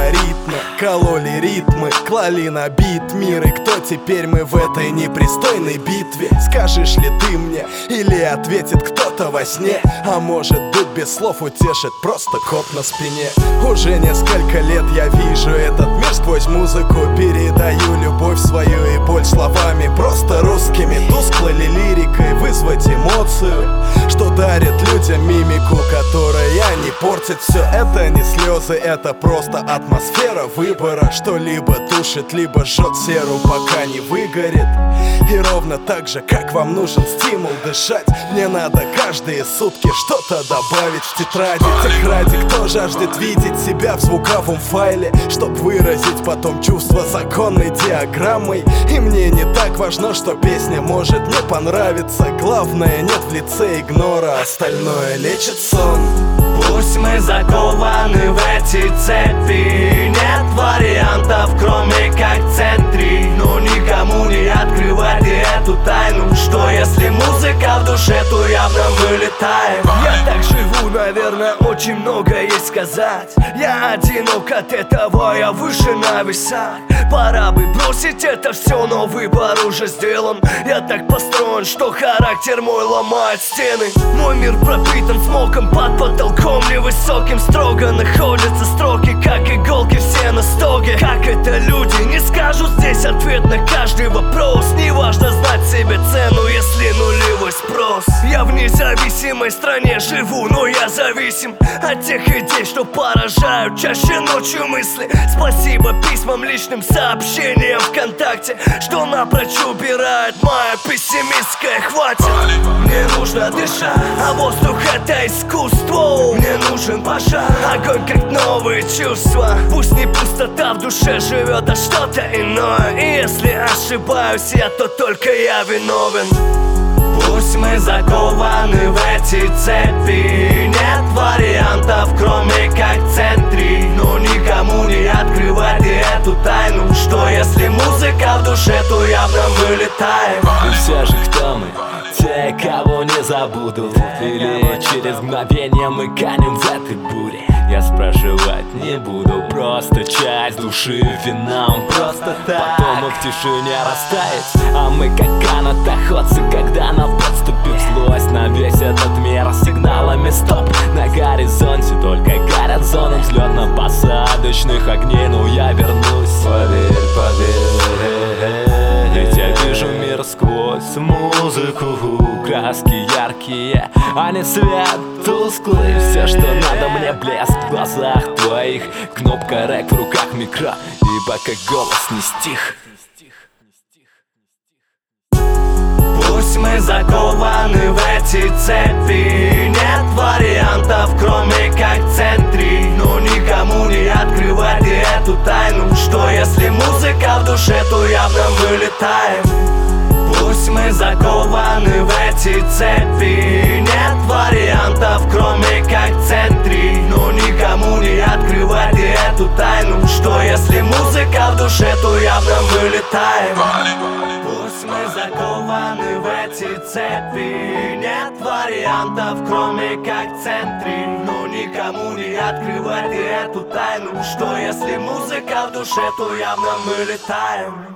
алгоритмы кололи ритмы, клали на бит мир. И кто теперь мы в этой непристойной битве? Скажешь ли ты мне или ответит кто-то во сне? А может быть без слов утешит просто кот на спине. Уже несколько лет я вижу этот мир сквозь музыку, передаю любовь свою и боль словами просто русскими. Тусклой ли лирикой вызвать эмоцию, что дарит людям мимику, которая не портит все. Это не слезы, это просто атмосфера выбора, что либо тушит, либо жжет серу, пока не выгорит. И ровно так же, как вам нужен стимул дышать, мне надо каждые сутки что-то добавить в тетради тех ради, кто жаждет видеть себя в звуковом файле, чтоб выразить потом чувства законной диаграммой. И мне не так важно, что песня может не понравиться, главное нет в лице игнора, остальное лечит сон. Пусть мы закованы в эти цепи, нет вариантов, кроме как в центре. Но никому не открывать эту тайну, что если музыка в душе, то явно вылетаем. Я так живу, наверное, очень много есть сказать. Я одинок от этого, я выше на весах. Пора бы бросить это все, но выбор уже сделан. Я так построен, что характер мой ломает стены. Мой мир пропитан смоком, под потолком невысоким строго находятся строки, как иголки все на стоге. Как это люди, не скажу здесь ответ на каждый вопрос. Неважно знать себе цену, если нулевой спрос. Я в независимой стране живу, но я зависим от тех идей, что поражают чаще ночью мысли. Спасибо письмам, личным сообщениям ВКонтакте, что напрочь убирает моя пессимистская хватит. Мне нужно дышать, а воздух это искусство. Мне нужен пожар, огонь как новые чувства. Пусть не пустота в душе живет, а что-то иное. И если ошибаюсь я, то только я виновен. Пусть мы закованы в эти цепи, нет вариантов, кроме как в центре. Но никому не открывать эту тайну, что если музыка в душе, то явно вылетаем. И все же кто мы? Те, кого не забуду. Или через мгновение мы канем в этой буре. Я спрашивать не буду, просто часть души вином просто так. Потом и в тишине растает, а мы как канатоходцы, когда на подступе злость на весь этот мир сигналами стоп. На горизонте только горят зоны взлетно-посадочных огней. Но я вернусь, поверь, поверь. Ведь я вижу мир сквозь музыку. Краски яркие, а не свет тусклый. Все, что надо мне, блеск в глазах твоих. Кнопка рэк, в руках микро, и пока голос не стих. Пусть мы закованы в эти цепи, нет вариантов, кроме как в центре. Но никому не открывать эту тайну, что если музыка в душе, то явно вылетаем. Пусть мы закованы в эти цепи, нет вариантов, кроме как в центре. Но никому не открывать эту тайну, что если музыка в душе, то явно вылетаем. Пусть мы закованы в эти цепи, нет вариантов, кроме как в центре. Но никому не открывать эту тайну, что если музыка в душе, то явно мы летаем.